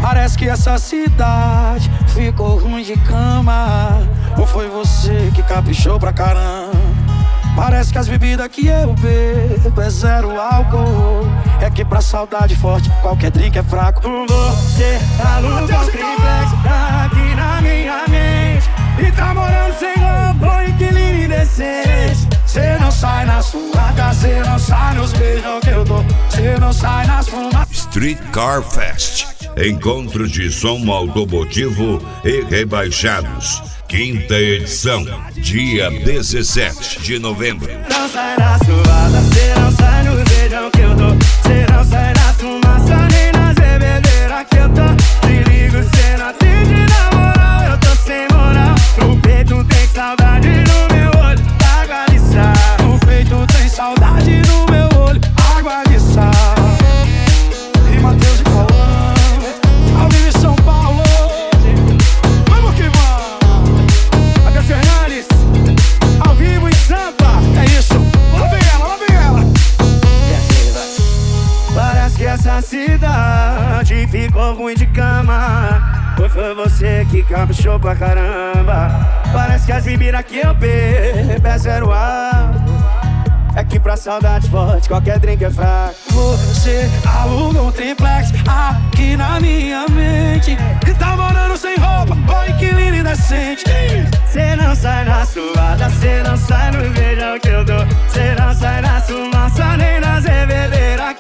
Parece que essa cidade ficou ruim de cama. Ou foi você que caprichou pra caramba? Parece que as bebidas que eu bebo é zero álcool. É que pra saudade forte qualquer drink é fraco. Você aluga um triplex aqui na minha mente e tá morando sem roupa, inquilino indecente. Cê não sai na suada, cê não sai nos beijos que eu dou, cê não sai nas fumas. Street Car Fest, encontro de som automotivo e rebaixados. Quinta edição, dia 17 de novembro. Não sai na suada, cê não sai no beijão que eu dou, cê não sai na fumaça nem nas bebedeiras que eu tô. Te ligo, cê não atende na moral, eu tô sem moral. No peito tem saudade, no meu olho, água de sal. No peito tem saudade, no meu olho, água de sal. E Matheus e Cauã, ao vivo em São Paulo. Vamos que vamos! Até Fernandes, ao vivo em Sampa. É isso, lá vem ela, lá vem ela. E assim vai. Parece que essa cidade ficou ruim de cama. Ou foi você que caprichou pra caramba? Parece que as bebidas que eu bebo é zero álcool. É que pra saudade forte qualquer drink é fraco. Você aluga um triplex aqui na minha mente e tá morando sem roupa, ou inquilino indecente. Cê não sai na suada, cê não sai no beijão que eu dou, cê não sai na fumaça nem nas bebedeiras